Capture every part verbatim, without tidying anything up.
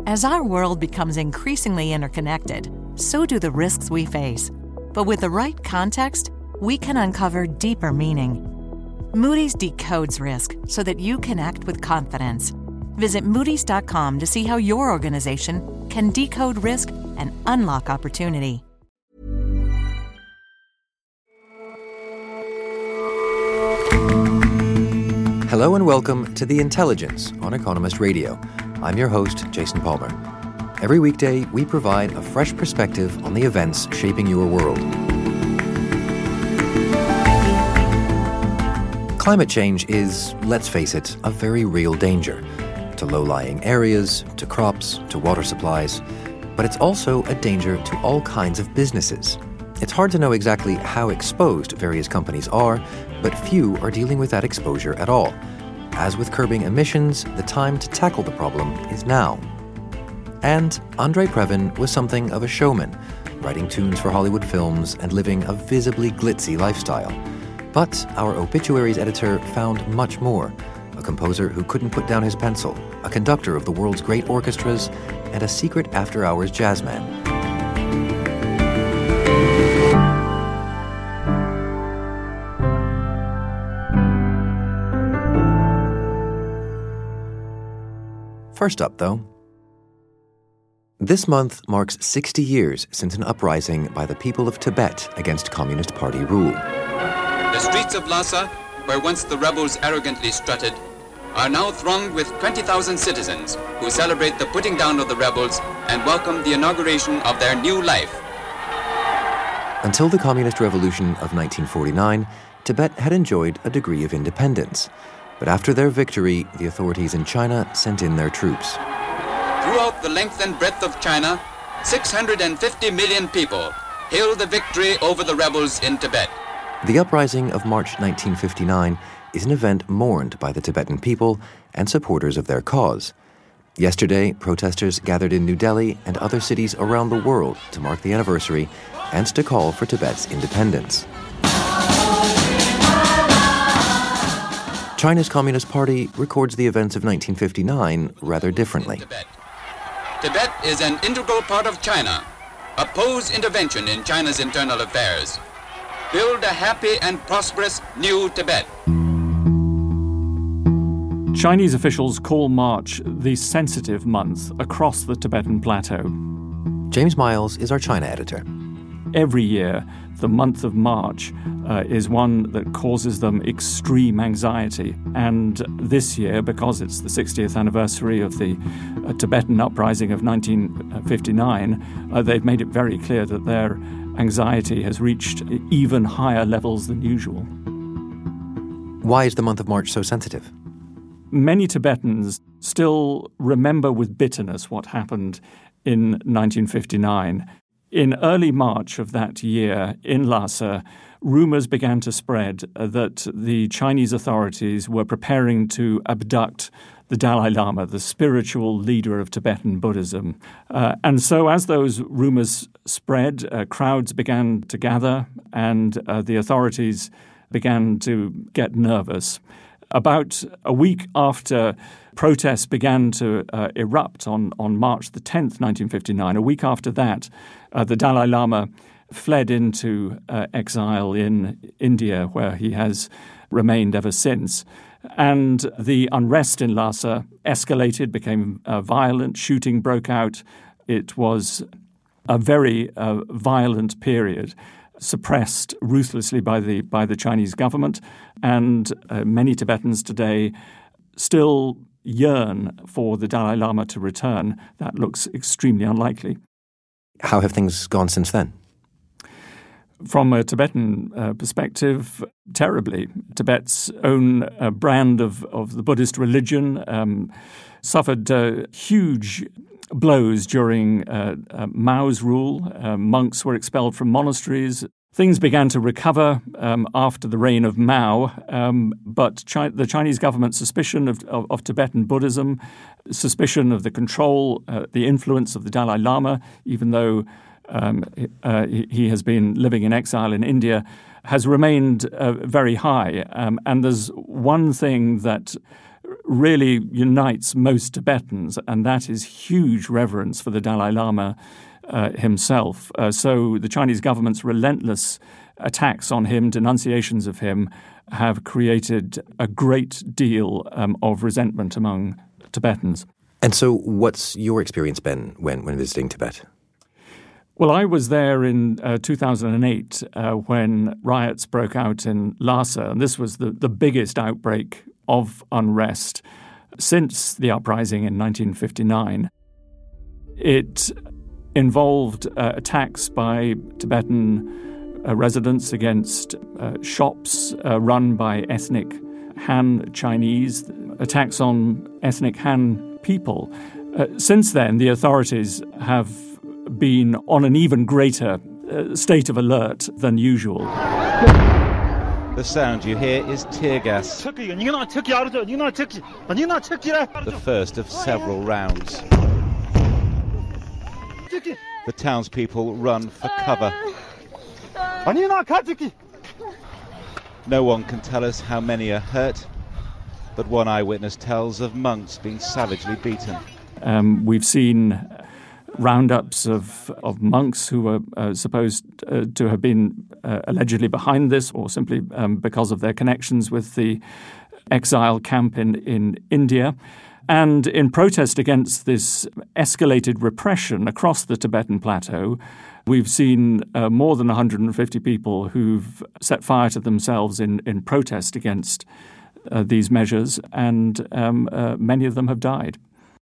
As our world becomes increasingly interconnected, so do the risks we face. But with the right context, we can uncover deeper meaning. Moody's decodes risk so that you can act with confidence. Visit Moody's dot com to see how your organization can decode risk and unlock opportunity. Hello and welcome to The Intelligence on Economist Radio. I'm your host, Jason Palmer. Every weekday, we provide a fresh perspective on the events shaping your world. Climate change is, let's face it, a very real danger to low-lying areas, to crops, to water supplies. But it's also a danger to all kinds of businesses. It's hard to know exactly how exposed various companies are, but few are dealing with that exposure at all. As with curbing emissions, the time to tackle the problem is now. And Andre Previn was something of a showman, writing tunes for Hollywood films and living a visibly glitzy lifestyle. But our obituaries editor found much more. A composer who couldn't put down his pencil, a conductor of the world's great orchestras, and a secret after-hours jazzman. First up, though, this month marks sixty years since an uprising by the people of Tibet against Communist Party rule. The streets of Lhasa, where once the rebels arrogantly strutted, are now thronged with twenty thousand citizens who celebrate the putting down of the rebels and welcome the inauguration of their new life. Until the Communist Revolution of nineteen forty-nine, Tibet had enjoyed a degree of independence. But after their victory, the authorities in China sent in their troops. Throughout the length and breadth of China, six hundred fifty million people hailed the victory over the rebels in Tibet. The uprising of March nineteen fifty-nine is an event mourned by the Tibetan people and supporters of their cause. Yesterday, protesters gathered in New Delhi and other cities around the world to mark the anniversary and to call for Tibet's independence. China's Communist Party records the events of nineteen fifty-nine rather differently. Tibet. Tibet is an integral part of China. Oppose intervention in China's internal affairs. Build a happy and prosperous new Tibet. Chinese officials call March the sensitive month across the Tibetan plateau. James Miles is our China editor. Every year, the month of March uh, is one that causes them extreme anxiety. And this year, because it's the sixtieth anniversary of the uh, Tibetan uprising of nineteen fifty-nine, uh, they've made it very clear that their anxiety has reached even higher levels than usual. Why is the month of March so sensitive? Many Tibetans still remember with bitterness what happened in nineteen fifty-nine. In early March of that year, in Lhasa, rumors began to spread that the Chinese authorities were preparing to abduct the Dalai Lama, the spiritual leader of Tibetan Buddhism. Uh, and so as those rumors spread, uh, crowds began to gather and uh, the authorities began to get nervous. About a week after protests began to uh, erupt on, on March the tenth, nineteen fifty-nine, a week after that, uh, the Dalai Lama fled into uh, exile in India, where he has remained ever since. And the unrest in Lhasa escalated, became uh, violent, shooting broke out. It was a very uh, violent period, suppressed ruthlessly by the by the Chinese government, and uh, many Tibetans today still yearn for the Dalai Lama to return. That looks extremely unlikely. How have things gone since then? From a Tibetan uh, perspective, terribly. Tibet's own uh, brand of, of the Buddhist religion um, suffered uh, huge blows during uh, uh, Mao's rule. Uh, monks were expelled from monasteries. Things began to recover um, after the reign of Mao, um, but Chi- the Chinese government's suspicion of, of, of Tibetan Buddhism, suspicion of the control, uh, the influence of the Dalai Lama, even though um, uh, he has been living in exile in India, has remained uh, very high. Um, and there's one thing that really unites most Tibetans, and that is huge reverence for the Dalai Lama uh, himself. Uh, so the Chinese government's relentless attacks on him, denunciations of him, have created a great deal um, of resentment among Tibetans. And so what's your experience been when, when visiting Tibet? Well, I was there in uh, two thousand eight uh, when riots broke out in Lhasa, and this was the, the biggest outbreak of unrest since the uprising in nineteen fifty-nine. It involved uh, attacks by Tibetan uh, residents against uh, shops uh, run by ethnic Han Chinese, attacks on ethnic Han people. Uh, since then, the authorities have been on an even greater uh, state of alert than usual. The sound you hear is tear gas. The first of several rounds. The townspeople run for cover. No one can tell us how many are hurt, but one eyewitness tells of monks being savagely beaten. Um, we've seen roundups of, of monks who were uh, supposed uh, to have been uh, allegedly behind this, or simply um, because of their connections with the exile camp in, in India. And in protest against this escalated repression across the Tibetan plateau, we've seen uh, more than one hundred fifty people who've set fire to themselves in, in protest against uh, these measures, and um, uh, many of them have died.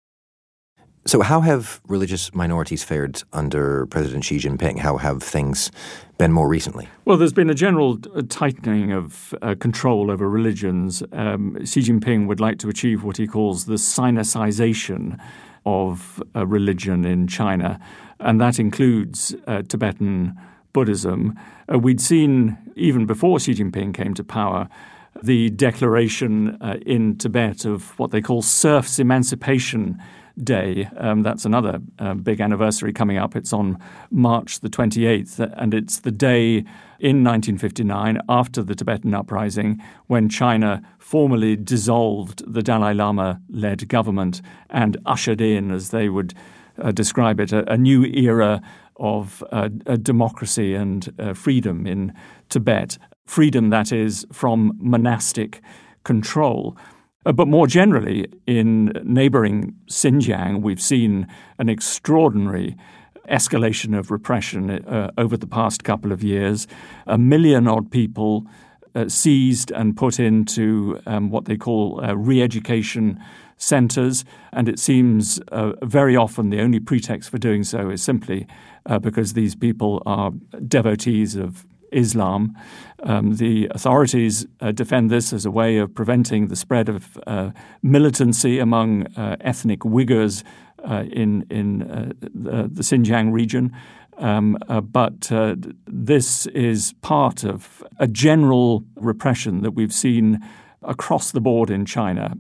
So how have religious minorities fared under President Xi Jinping? How have things been more recently? Well, there's been a general tightening of uh, control over religions. Um, Xi Jinping would like to achieve what he calls the Sinicization of uh, religion in China, and that includes uh, Tibetan Buddhism. Uh, we'd seen, even before Xi Jinping came to power, the declaration uh, in Tibet of what they call serfs' emancipation Day. Um, that's another uh, big anniversary coming up. It's on March the twenty-eighth, and it's the day in nineteen fifty-nine, after the Tibetan uprising, when China formally dissolved the Dalai Lama-led government and ushered in, as they would uh, describe it, a, a new era of uh, a democracy and uh, freedom in Tibet. Freedom, that is, from monastic control. Uh, but more generally, in neighboring Xinjiang, we've seen an extraordinary escalation of repression uh, over the past couple of years. A million-odd people uh, seized and put into um, what they call uh, re-education centres, and it seems uh, very often the only pretext for doing so is simply uh, because these people are devotees of Islam. Um, the authorities uh, defend this as a way of preventing the spread of uh, militancy among uh, ethnic Uyghurs uh, in in uh, the, the Xinjiang region. Um, uh, but uh, this is part of a general repression that we've seen across the board in China.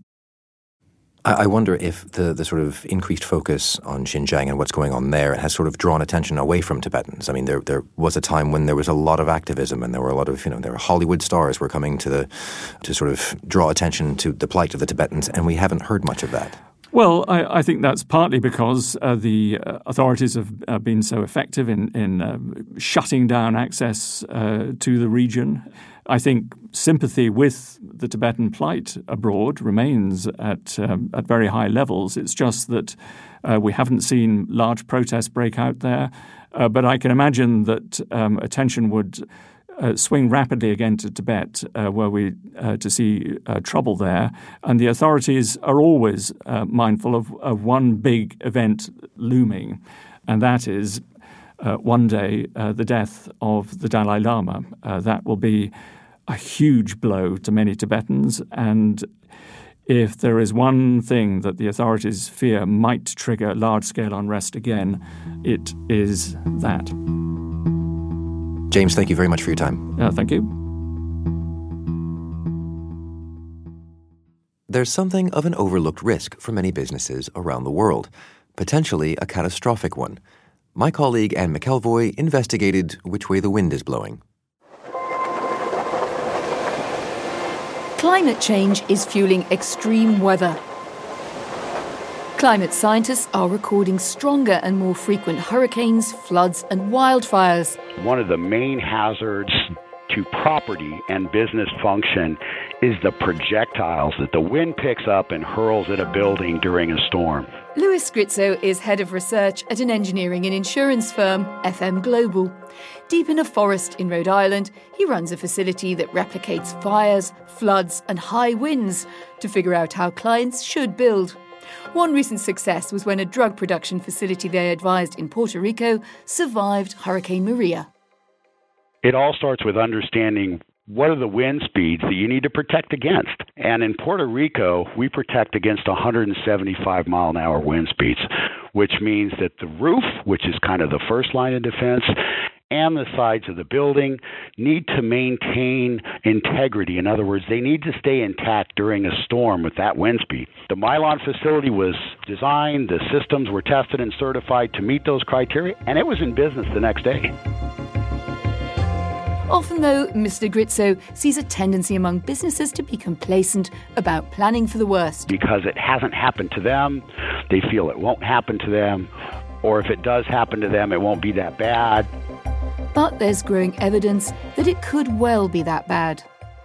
I wonder if the, the sort of increased focus on Xinjiang and what's going on there has sort of drawn attention away from Tibetans. I mean, there there was a time when there was a lot of activism, and there were a lot of, you know, there were Hollywood stars were coming to the to sort of draw attention to the plight of the Tibetans, and we haven't heard much of that. Well, I, I think that's partly because uh, the uh, authorities have uh, been so effective in, in uh, shutting down access uh, to the region. I think sympathy with the Tibetan plight abroad remains at um, at very high levels. It's just that uh, we haven't seen large protests break out there. Uh, but I can imagine that um, attention would uh, swing rapidly again to Tibet, uh, were we uh, to see uh, trouble there. And the authorities are always uh, mindful of, of one big event looming, and that is uh, one day uh, the death of the Dalai Lama. Uh, that will be a huge blow to many Tibetans, and if there is one thing that the authorities fear might trigger large-scale unrest again, it is that. James, thank you very much for your time. Uh, thank you. There's something of an overlooked risk for many businesses around the world, potentially a catastrophic one. My colleague Anne McElvoy investigated which way the wind is blowing. Climate change is fueling extreme weather. Climate scientists are recording stronger and more frequent hurricanes, floods and wildfires. One of the main hazards to property and business function is the projectiles that the wind picks up and hurls at a building during a storm. Louis Gritzo is head of research at an engineering and insurance firm, F M Global. Deep in a forest in Rhode Island, he runs a facility that replicates fires, floods and high winds to figure out how clients should build. One recent success was when a drug production facility they advised in Puerto Rico survived Hurricane Maria. It all starts with understanding what are the wind speeds that you need to protect against. And in Puerto Rico, we protect against one hundred seventy-five mile an hour wind speeds, which means that the roof, which is kind of the first line of defense, and the sides of the building need to maintain integrity. In other words, they need to stay intact during a storm with that wind speed. The Mylon facility was designed, the systems were tested and certified to meet those criteria, and it was in business the next day. Often, though, Mister Gritzo sees a tendency among businesses to be complacent about planning for the worst. Because it hasn't happened to them, they feel it won't happen to them, or if it does happen to them, it won't be that bad. But there's growing evidence that it could well be that bad.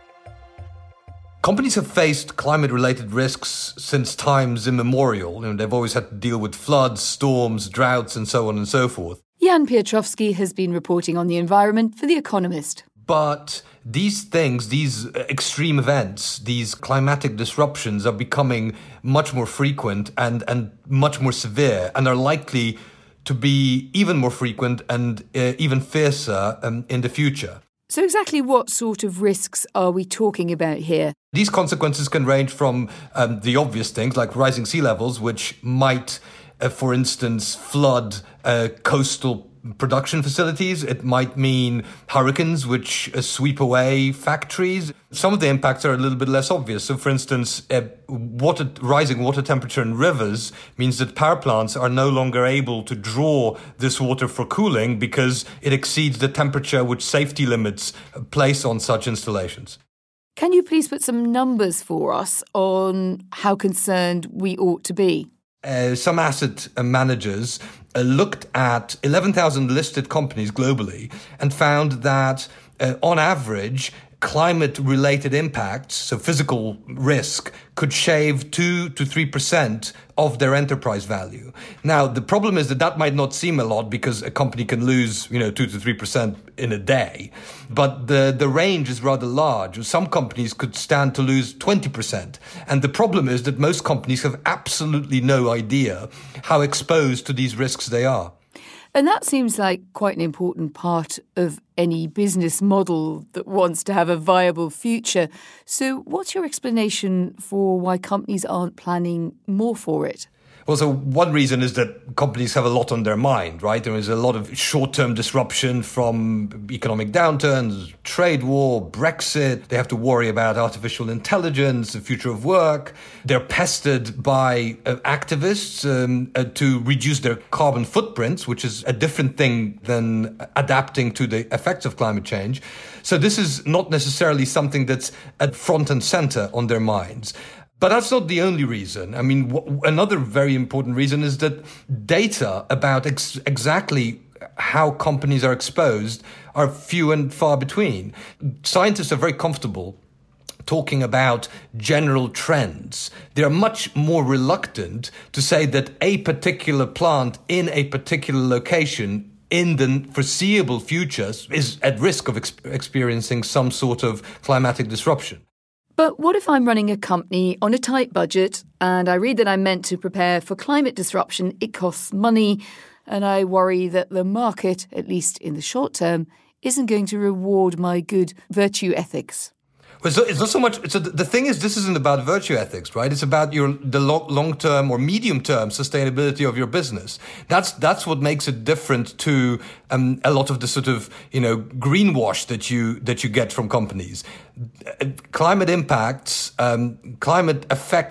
Companies have faced climate-related risks since times immemorial. You know, they've always had to deal with floods, storms, droughts, and so on and so forth. Jan Piotrowski has been reporting on the environment for The Economist. But these things, these extreme events, these climatic disruptions are becoming much more frequent and, and much more severe, and are likely to be even more frequent and uh, even fiercer um, in the future. So exactly what sort of risks are we talking about here? These consequences can range from um, the obvious things like rising sea levels, which might, uh, for instance, flood uh, coastal production facilities. It might mean hurricanes, which uh, sweep away factories. Some of the impacts are a little bit less obvious. So, for instance, uh, water, rising water temperature in rivers means that power plants are no longer able to draw this water for cooling because it exceeds the temperature which safety limits place on such installations. Can you please put some numbers for us on how concerned we ought to be? Uh, some asset managers uh, looked at eleven thousand listed companies globally and found that, uh, on average, climate-related impacts, so physical risk, could shave two to three percent of their enterprise value. Now, the problem is that that might not seem a lot because a company can lose, you know, two to three percent in a day. But the, the range is rather large. Some companies could stand to lose twenty percent. And the problem is that most companies have absolutely no idea how exposed to these risks they are. And that seems like quite an important part of any business model that wants to have a viable future. So what's your explanation for why companies aren't planning more for it? Well, so one reason is that companies have a lot on their mind, right? There is a lot of short-term disruption from economic downturns, trade war, Brexit. They have to worry about artificial intelligence, the future of work. They're pestered by uh, activists um, uh, to reduce their carbon footprints, which is a different thing than adapting to the effects of climate change. So this is not necessarily something that's at front and center on their minds. But that's not the only reason. I mean, w- another very important reason is that data about ex- exactly how companies are exposed are few and far between. Scientists are very comfortable talking about general trends. They're much more reluctant to say that a particular plant in a particular location in the foreseeable future is at risk of ex- experiencing some sort of climatic disruption. But what if I'm running a company on a tight budget and I read that I'm meant to prepare for climate disruption, it costs money, and I worry that the market, at least in the short term, isn't going to reward my good virtue ethics? Well, so it's not so much. So the thing is, this isn't about virtue ethics, right? It's about your the long-term or medium-term sustainability of your business. That's that's what makes it different to um, a lot of the sort of you know greenwash that you that you get from companies. Climate impacts, um, climate affects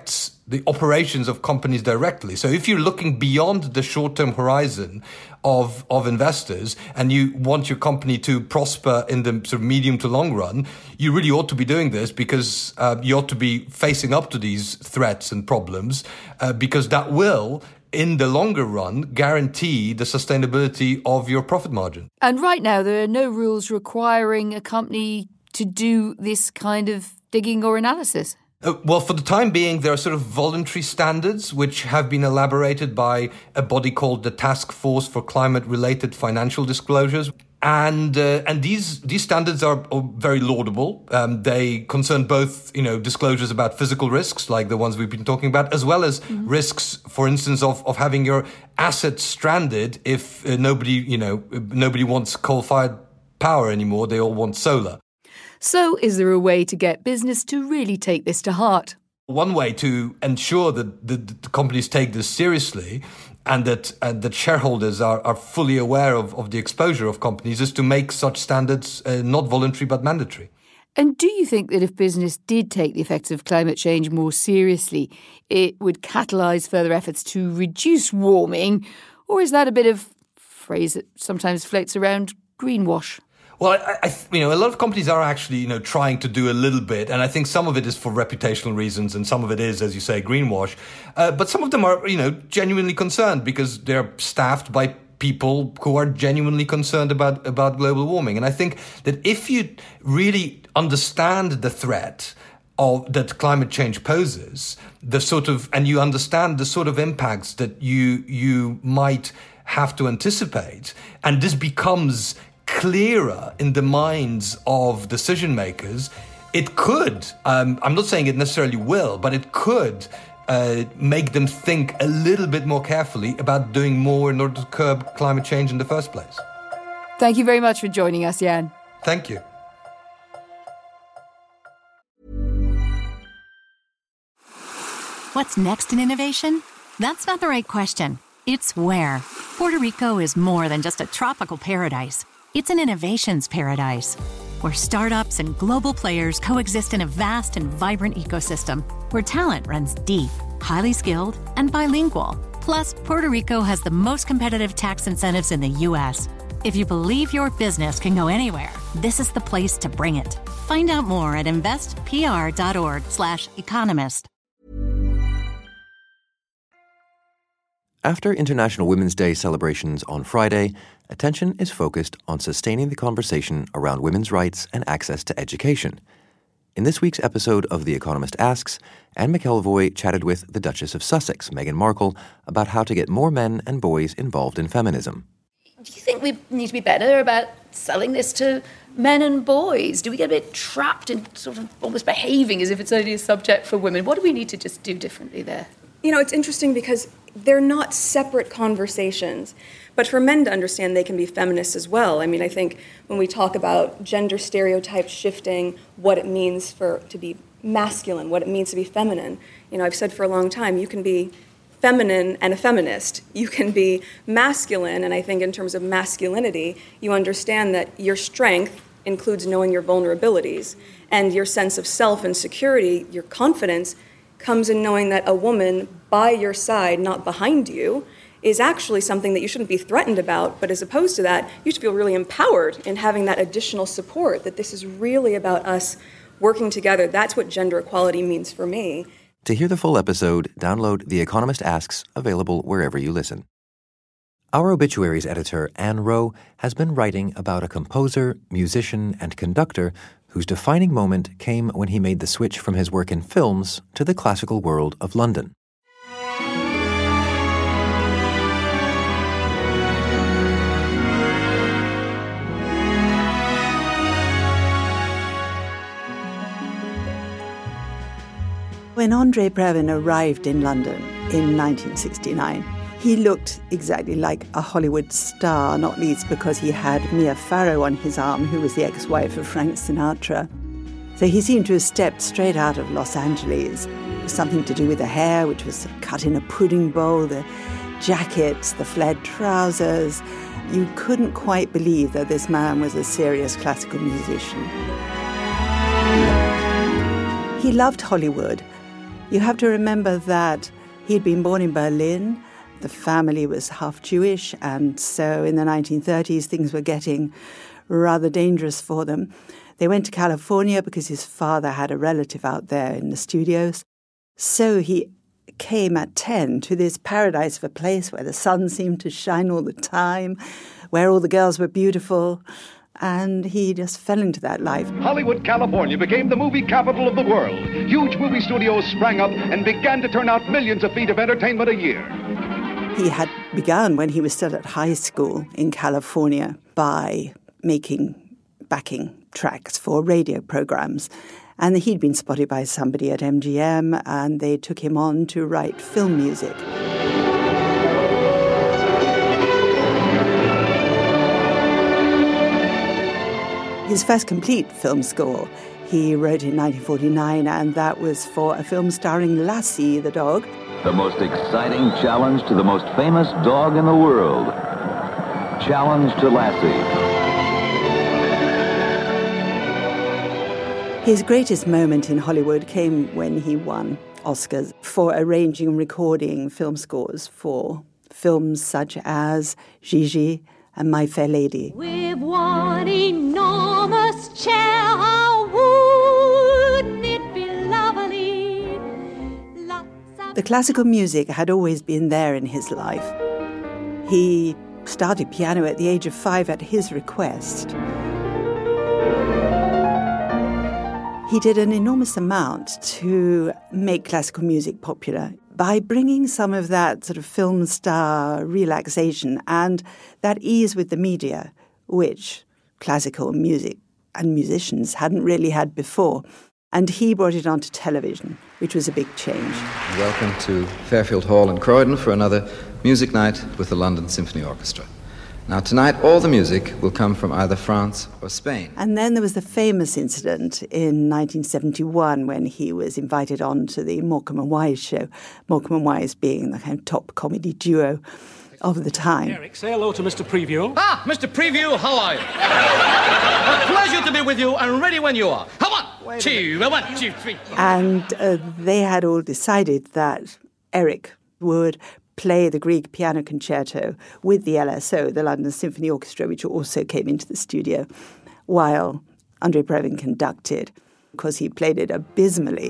the operations of companies directly. So if you're looking beyond the short-term horizon of of investors and you want your company to prosper in the sort of medium to long run, you really ought to be doing this because uh, you ought to be facing up to these threats and problems uh, because that will, in the longer run, guarantee the sustainability of your profit margin. And right now, there are no rules requiring a company to do this kind of digging or analysis. Uh, well, for the time being, there are sort of voluntary standards which have been elaborated by a body called the Task Force for Climate-Related Financial Disclosures. And uh, and these these standards are, are very laudable. Um, they concern both, you know, disclosures about physical risks, like the ones we've been talking about, as well as mm-hmm. risks, for instance, of, of having your assets stranded if uh, nobody, you know, nobody wants coal-fired power anymore. They all want solar. So is there a way to get business to really take this to heart? One way to ensure that the, the companies take this seriously and that and that shareholders are, are fully aware of, of the exposure of companies is to make such standards uh, not voluntary but mandatory. And do you think that if business did take the effects of climate change more seriously, it would catalyse further efforts to reduce warming? Or is that a bit of phrase that sometimes floats around, greenwash? Well, I, I, you know, a lot of companies are actually, you know, trying to do a little bit, and I think some of it is for reputational reasons, and some of it is, as you say, greenwash. Uh, but some of them are, you know, genuinely concerned because they're staffed by people who are genuinely concerned about about global warming. And I think that if you really understand the threat of that climate change poses, the sort of, and you understand the sort of impacts that you you might have to anticipate, and this becomes clearer in the minds of decision makers, it could, um, I'm not saying it necessarily will, but it could uh, make them think a little bit more carefully about doing more in order to curb climate change in the first place. Thank you very much for joining us, Jan. Thank you. What's next in innovation? That's not the right question. It's where. Puerto Rico is more than just a tropical paradise. It's an innovations paradise, where startups and global players coexist in a vast and vibrant ecosystem, where talent runs deep, highly skilled, and bilingual. Plus, Puerto Rico has the most competitive tax incentives in the U S. If you believe your business can go anywhere, this is the place to bring it. Find out more at investpr.org slash economist. After International Women's Day celebrations on Friday, attention is focused on sustaining the conversation around women's rights and access to education. In this week's episode of The Economist Asks, Anne McElvoy chatted with the Duchess of Sussex, Meghan Markle, about how to get more men and boys involved in feminism. Do you think we need to be better about selling this to men and boys? Do we get a bit trapped in sort of almost behaving as if it's only a subject for women? What do we need to just do differently there? You know, it's interesting because they're not separate conversations. But for men to understand, they can be feminists as well. I mean, I think when we talk about gender stereotypes shifting, what it means for to be masculine, what it means to be feminine, you know, I've said for a long time, you can be feminine and a feminist. You can be masculine, and I think in terms of masculinity, you understand that your strength includes knowing your vulnerabilities, and your sense of self and security, your confidence, comes in knowing that a woman by your side, not behind you, is actually something that you shouldn't be threatened about, but as opposed to that, you should feel really empowered in having that additional support, that this is really about us working together. That's what gender equality means for me. To hear the full episode, download The Economist Asks, available wherever you listen. Our obituaries editor, Anne Rowe, has been writing about a composer, musician, and conductor whose defining moment came when he made the switch from his work in films to the classical world of London. When Andrei Previn arrived in London in nineteen sixty-nine, he looked exactly like a Hollywood star, not least because he had Mia Farrow on his arm, who was the ex-wife of Frank Sinatra. So he seemed to have stepped straight out of Los Angeles. It was something to do with the hair, which was cut in a pudding bowl, the jackets, the flared trousers. You couldn't quite believe that this man was a serious classical musician. He loved Hollywood, You have to remember that he'd been born in Berlin. The family was half Jewish, and so in the nineteen thirties, things were getting rather dangerous for them. They went to California because his father had a relative out there in the studios. So he came at ten to this paradise of a place where the sun seemed to shine all the time, where all the girls were beautiful, and he just fell into that life. Hollywood, California became the movie capital of the world. Huge movie studios sprang up and began to turn out millions of feet of entertainment a year. He had begun when he was still at high school in California by making backing tracks for radio programs. And he'd been spotted by somebody at M G M, and they took him on to write film music. His first complete film score he wrote in nineteen forty-nine, and that was for a film starring Lassie the dog. The most exciting challenge to the most famous dog in the world. Challenge to Lassie. His greatest moment in Hollywood came when he won Oscars for arranging and recording film scores for films such as Gigi and My Fair Lady. With one enormous chair, how wouldn't it be lovely? Lots of The classical music had always been there in his life. He started piano at the age of five at his request. He did an enormous amount to make classical music popular by bringing some of that sort of film star relaxation and that ease with the media, which classical music and musicians hadn't really had before. And he brought it onto television, which was a big change. Welcome to Fairfield Hall in Croydon for another music night with the London Symphony Orchestra. Now, tonight, all the music will come from either France or Spain. And then there was the famous incident in nineteen seventy-one when he was invited on to the Morecambe and Wise show, Morecambe and Wise being the kind of top comedy duo of the time. Eric, say hello to Mister Preview. Ah, Mister Preview, how are you? A pleasure to be with you and ready when you are. Come on, two, one, two, three. And uh, they had all decided that Eric would play the Grieg piano concerto with the L S O, the London Symphony Orchestra, which also came into the studio, while Andre Previn conducted, because he played it abysmally.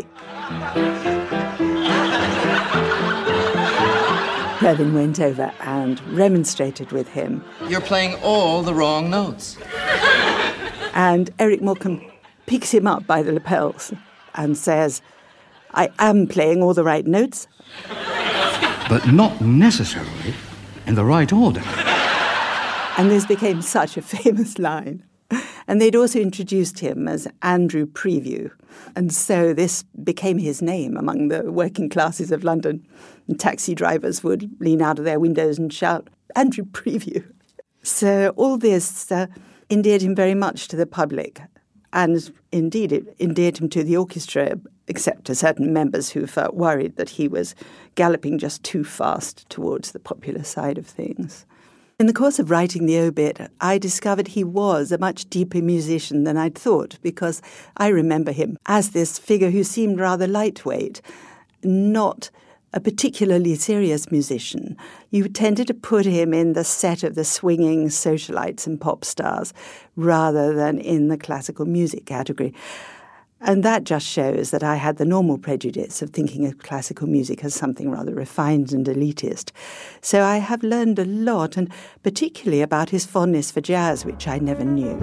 Previn went over and remonstrated with him. You're playing all the wrong notes. And Eric Morecambe picks him up by the lapels and says, I am playing all the right notes. But not necessarily in the right order. And this became such a famous line. And they'd also introduced him as Andrew Preview. And so this became his name among the working classes of London. And taxi drivers would lean out of their windows and shout, Andrew Preview. So all this uh, endeared him very much to the public. And indeed, it endeared him to the orchestra, except to certain members who felt worried that he was galloping just too fast towards the popular side of things. In the course of writing the obit, I discovered he was a much deeper musician than I'd thought, because I remember him as this figure who seemed rather lightweight, not a particularly serious musician. You tended to put him in the set of the swinging socialites and pop stars rather than in the classical music category. And that just shows that I had the normal prejudice of thinking of classical music as something rather refined and elitist. So I have learned a lot, and particularly about his fondness for jazz, which I never knew.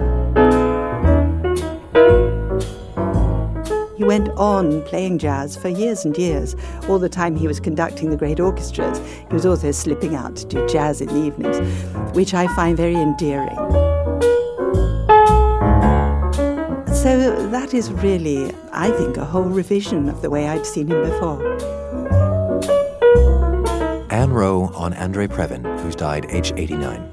He went on playing jazz for years and years. All the time he was conducting the great orchestras, he was also slipping out to do jazz in the evenings, which I find very endearing. So that is really, I think, a whole revision of the way I'd seen him before. Anne Rowe on Andre Previn, who's died aged eighty-nine.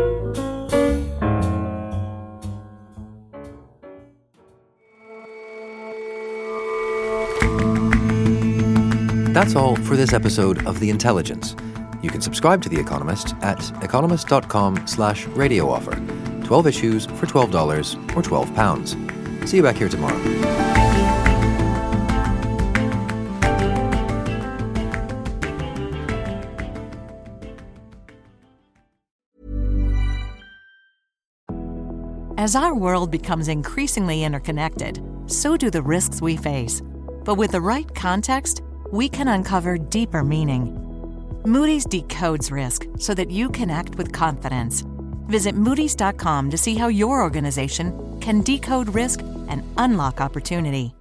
That's all for this episode of The Intelligence. You can subscribe to The Economist at economist.com slash radio offer. twelve issues for twelve dollars or twelve pounds. See you back here tomorrow. As our world becomes increasingly interconnected, so do the risks we face. But with the right context, we can uncover deeper meaning. Moody's decodes risk so that you can act with confidence. Visit Moody's dot com to see how your organization can decode risk and unlock opportunity.